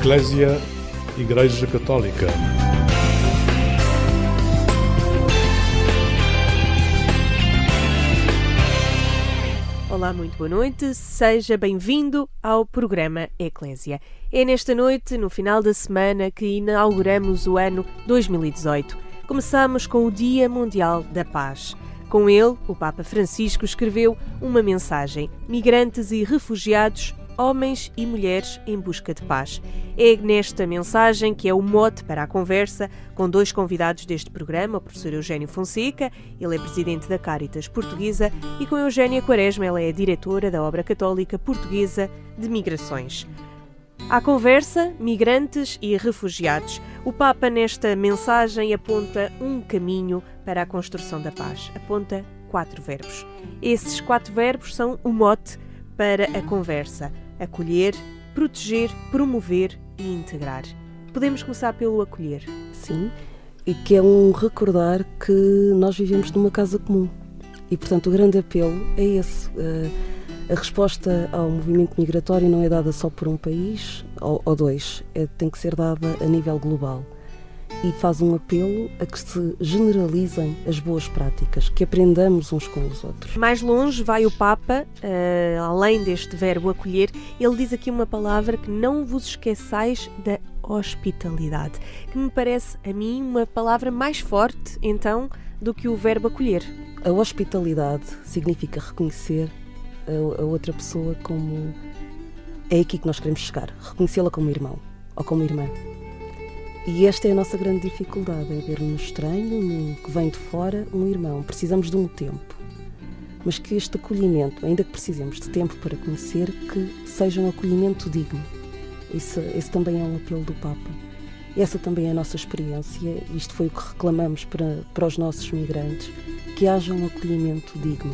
Eclésia, Igreja Católica. Olá, muito boa noite. Seja bem-vindo ao programa Eclésia. É nesta noite, no final da semana, que inauguramos o ano 2018. Começamos com o Dia Mundial da Paz. Com ele, o Papa Francisco escreveu uma mensagem: migrantes e refugiados, homens e mulheres em busca de paz. É nesta mensagem que é o mote para a conversa com dois convidados deste programa, o professor Eugênio Fonseca, ele é presidente da Caritas Portuguesa, e com Eugénia Quaresma, ela é diretora da Obra Católica Portuguesa de Migrações. À conversa, migrantes e refugiados. O Papa, nesta mensagem, aponta um caminho para a construção da paz. Aponta 4 verbos. Esses 4 verbos são o mote para a conversa: acolher, proteger, promover e integrar. Podemos começar pelo acolher. Sim, e que é um recordar que nós vivemos numa casa comum. E, portanto, o grande apelo é esse. A resposta ao movimento migratório não é dada só por um país ou dois, tem que ser dada a nível global. E faz um apelo a que se generalizem as boas práticas, que aprendamos uns com os outros. Mais longe vai o Papa, além deste verbo acolher, ele diz aqui uma palavra que não vos esqueçais da hospitalidade, que me parece a mim uma palavra mais forte, então, do que o verbo acolher. A hospitalidade significa reconhecer a outra pessoa como... É aqui que nós queremos chegar, reconhecê-la como irmão ou como irmã. E esta é a nossa grande dificuldade, em ver no estranho, que vem de fora, um irmão. Precisamos de um tempo, mas que este acolhimento, ainda que precisemos de tempo para conhecer, que seja um acolhimento digno. Esse também é um apelo do Papa. Essa também é a nossa experiência. Isto foi o que reclamamos para os nossos migrantes, que haja um acolhimento digno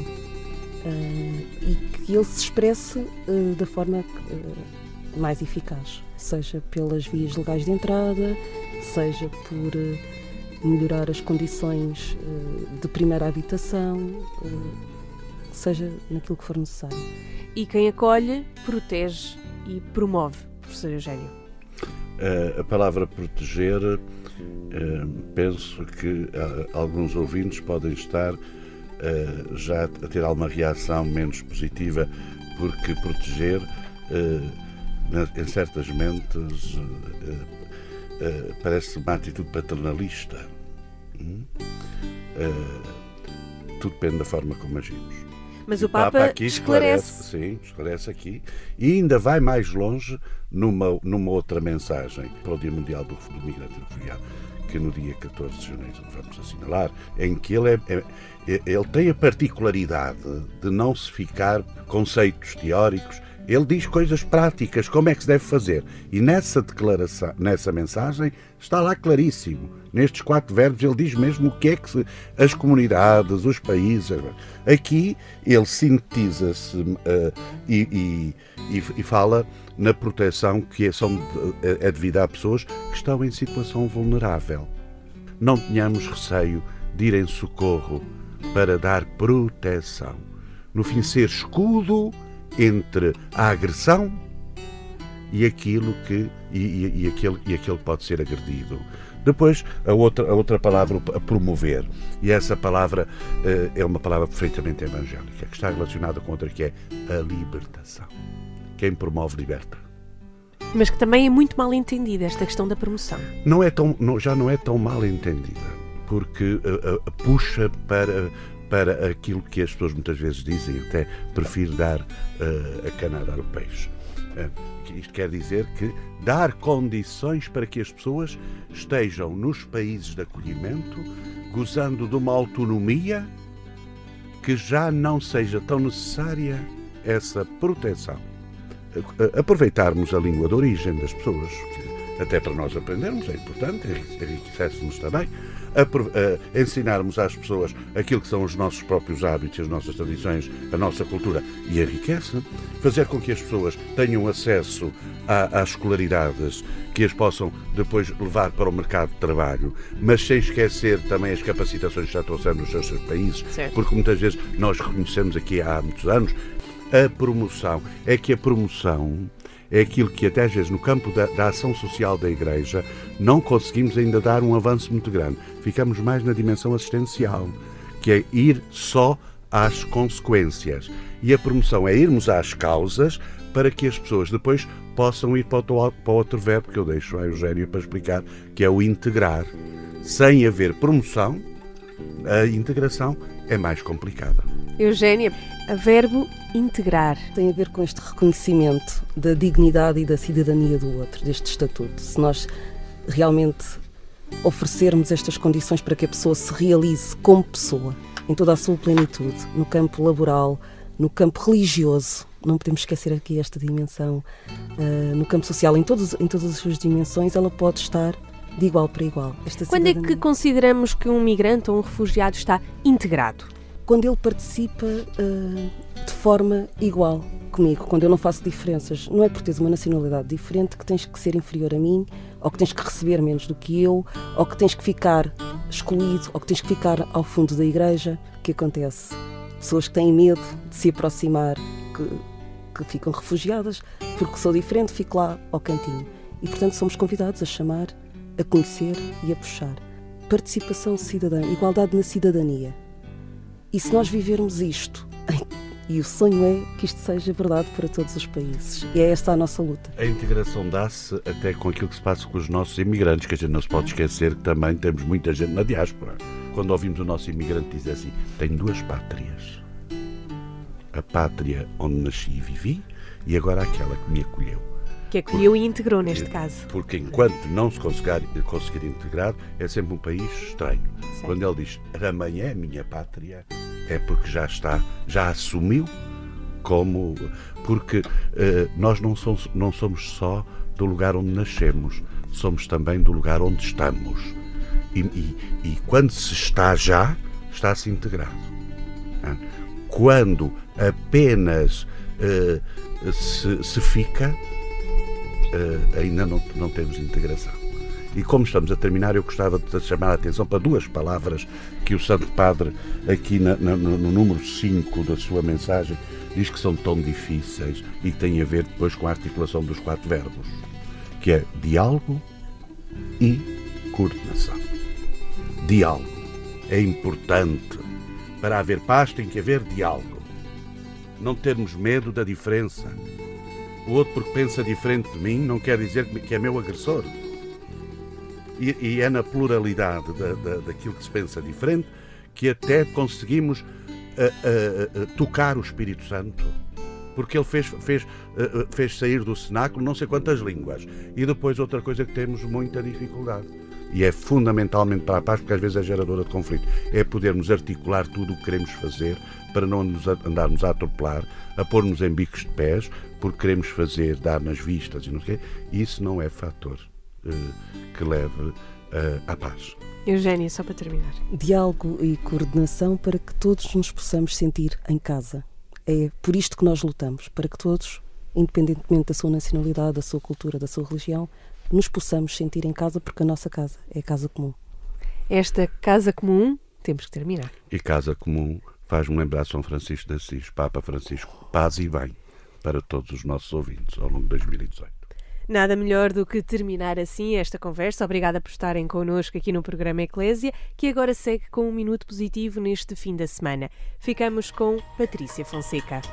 e que ele se expresse da forma mais eficaz, seja pelas vias legais de entrada, seja por melhorar as condições de primeira habitação, seja naquilo que for necessário. E quem acolhe, protege e promove, professor Eugênio. A palavra proteger, penso que alguns ouvintes podem estar já a ter alguma reação menos positiva, porque proteger, em certas mentes, parece uma atitude paternalista. Tudo depende da forma como agimos. Mas o Papa aqui esclarece. Sim, esclarece aqui. E ainda vai mais longe numa outra mensagem para o Dia Mundial do Migrante e Refugiado, que no dia 14 de janeiro vamos assinalar, em que ele tem a particularidade de não se ficar conceitos teóricos. Ele diz coisas práticas, como é que se deve fazer. E nessa declaração, nessa mensagem, está lá claríssimo. Nestes 4 verbos ele diz mesmo o que é que as comunidades, os países... Aqui ele sintetiza-se e fala na proteção que é devida a pessoas que estão em situação vulnerável. Não tenhamos receio de ir em socorro para dar proteção. No fim, ser escudo entre a agressão e aquilo que aquele pode ser agredido. Depois, a outra palavra, a promover. E essa palavra é uma palavra perfeitamente evangélica, que está relacionada com outra, que é a libertação. Quem promove, liberta. Mas que também é muito mal entendida esta questão da promoção. Já não é tão mal entendida, porque puxa para aquilo que as pessoas muitas vezes dizem, até prefiro dar a cana a dar o peixe. Isto quer dizer que dar condições para que as pessoas estejam nos países de acolhimento, gozando de uma autonomia que já não seja tão necessária essa proteção. Aproveitarmos a língua de origem das pessoas, que até para nós aprendermos é importante, enriquece-nos também. Ensinarmos às pessoas aquilo que são os nossos próprios hábitos, as nossas tradições, a nossa cultura, e enriquece. Fazer com que as pessoas tenham acesso às escolaridades que as possam depois levar para o mercado de trabalho, mas sem esquecer também as capacitações que já trouxeram nos seus países, certo. Porque muitas vezes nós reconhecemos aqui há muitos anos a promoção. É que a promoção é aquilo que até às vezes no campo da ação social da Igreja não conseguimos ainda dar um avanço muito grande. Ficamos mais na dimensão assistencial, que é ir só às consequências. E a promoção é irmos às causas para que as pessoas depois possam ir para o outro verbo que eu deixo a Eugénia para explicar, que é o integrar. Sem haver promoção, a integração é mais complicada. Eugénia, a verbo integrar. Tem a ver com este reconhecimento da dignidade e da cidadania do outro, deste estatuto. Se nós realmente oferecermos estas condições para que a pessoa se realize como pessoa, em toda a sua plenitude, no campo laboral, no campo religioso, não podemos esquecer aqui esta dimensão, no campo social, em todas as suas dimensões, ela pode estar de igual para igual. Quando é que consideramos que um migrante ou um refugiado está integrado? Quando ele participa de forma igual comigo, quando eu não faço diferenças. Não é por teres uma nacionalidade diferente que tens que ser inferior a mim, ou que tens que receber menos do que eu, ou que tens que ficar excluído, ou que tens que ficar ao fundo da igreja. O que acontece? Pessoas que têm medo de se aproximar, que ficam refugiadas, porque sou diferente, fico lá ao cantinho. E, portanto, somos convidados a chamar, a conhecer e a puxar. Participação cidadã, igualdade na cidadania. E se nós vivermos isto, e o sonho é que isto seja verdade para todos os países, e é esta a nossa luta. A integração dá-se até com aquilo que se passa com os nossos imigrantes, que a gente não se pode esquecer que também temos muita gente na diáspora. Quando ouvimos o nosso imigrante dizer assim, tenho duas pátrias. A pátria onde nasci e vivi, e agora aquela que me acolheu. Que acolheu e integrou neste caso. Porque enquanto não se conseguir integrar, é sempre um país estranho. Certo. Quando ele diz, amanhã é a minha pátria, é porque já assumiu como... Porque nós não somos só do lugar onde nascemos, somos também do lugar onde estamos. E quando se está-se integrado. Quando apenas se fica, ainda não temos integração. E como estamos a terminar, eu gostava de chamar a atenção para duas palavras que o Santo Padre, aqui no número 5 da sua mensagem, diz que são tão difíceis e que têm a ver depois com a articulação dos 4 verbos, que é diálogo e coordenação. Diálogo é importante. Para haver paz tem que haver diálogo. Não termos medo da diferença. O outro, porque pensa diferente de mim, não quer dizer que é meu agressor. E é na pluralidade daquilo que se pensa diferente que até conseguimos tocar o Espírito Santo. Porque ele fez sair do cenáculo não sei quantas línguas. E depois outra coisa que temos muita dificuldade. E é fundamentalmente para a paz, porque às vezes é geradora de conflito. É podermos articular tudo o que queremos fazer para não andarmos a atropelar, a pôr-nos em bicos de pés, porque queremos fazer, dar nas vistas e não sei o quê. Isso não é fator que leve à paz. Eugénia, só para terminar. Diálogo e coordenação para que todos nos possamos sentir em casa. É por isto que nós lutamos, para que todos, independentemente da sua nacionalidade, da sua cultura, da sua religião, nos possamos sentir em casa, porque a nossa casa é a casa comum. Esta casa comum, temos que terminar. E casa comum faz-me lembrar São Francisco de Assis, Papa Francisco, paz e bem para todos os nossos ouvintes ao longo de 2018. Nada melhor do que terminar assim esta conversa. Obrigada por estarem connosco aqui no programa Eclésia, que agora segue com um minuto positivo neste fim da semana. Ficamos com Patrícia Fonseca.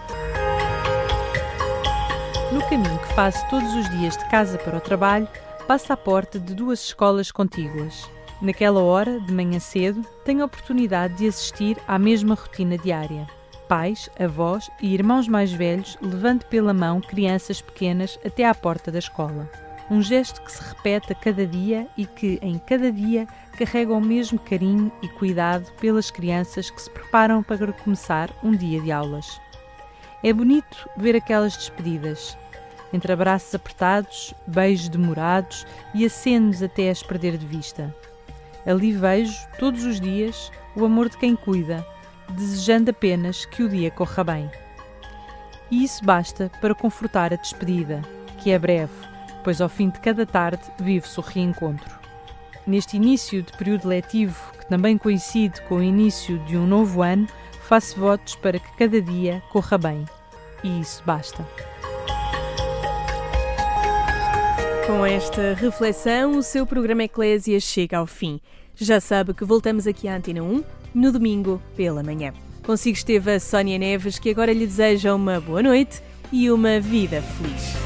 No caminho que faço todos os dias de casa para o trabalho, passo à porta de 2 escolas contíguas. Naquela hora, de manhã cedo, tenho a oportunidade de assistir à mesma rotina diária. Pais, avós e irmãos mais velhos levando pela mão crianças pequenas até à porta da escola. Um gesto que se repete a cada dia e que, em cada dia, carrega o mesmo carinho e cuidado pelas crianças que se preparam para começar um dia de aulas. É bonito ver aquelas despedidas, entre abraços apertados, beijos demorados e acenos até as perder de vista. Ali vejo, todos os dias, o amor de quem cuida, desejando apenas que o dia corra bem. E isso basta para confortar a despedida, que é breve, pois ao fim de cada tarde vive-se o reencontro. Neste início de período letivo, que também coincide com o início de um novo ano, faço votos para que cada dia corra bem. E isso basta. Com esta reflexão, o seu programa Eclésia chega ao fim. Já sabe que voltamos aqui à Antena 1 no domingo pela manhã. Consigo esteve a Sónia Neves, que agora lhe deseja uma boa noite e uma vida feliz.